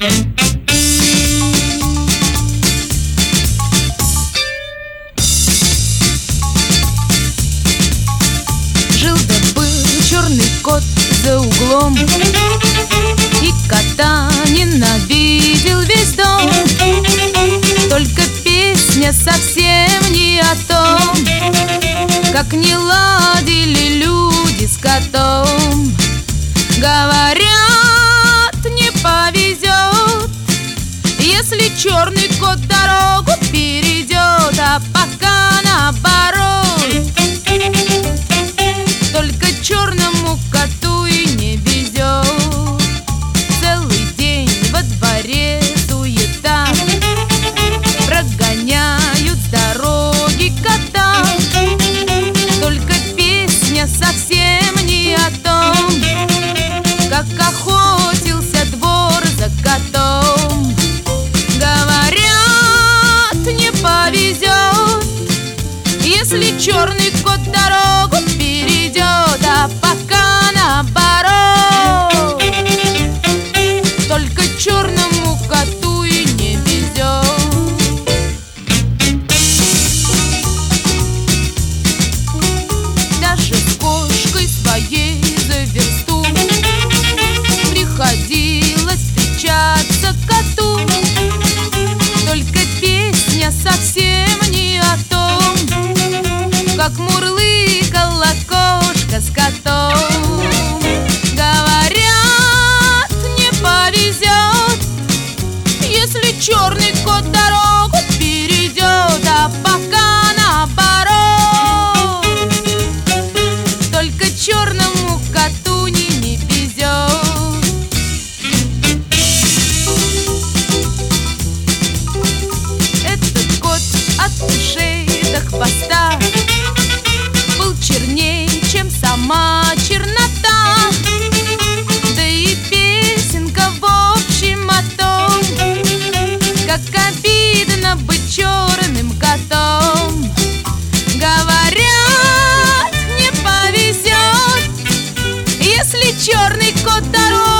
Жил-да был черный кот за углом, и кота ненавидел весь дом. Только песня совсем не о том, как не ладили люди с котом. Говорят, не повезет, если черный кот дорогу перейдет, а пока наоборот. Только черному коту и не везет. Целый день во дворе суета, прогоняют с дороги кота. Только песня совсем не о том, как охотился двор за котом. Говорят, не повезет, если черный кот дорогу перейдет, а пока наоборот. Только черному коту и не везет. Даже с кошкой своей за версту приходилось встречаться коту. Только песня совсем не о том, как мурлыкала кошка с котом. Говорят, не повезет, если черный кот дорогу перейдет, а пока наоборот. Только черному коту не везет. Этот кот от ушей до хвоста был черней, чем сама чернота. Да и песенка в общем о том, как обидно быть черным котом. Говорят, не повезет, если черный кот дорогу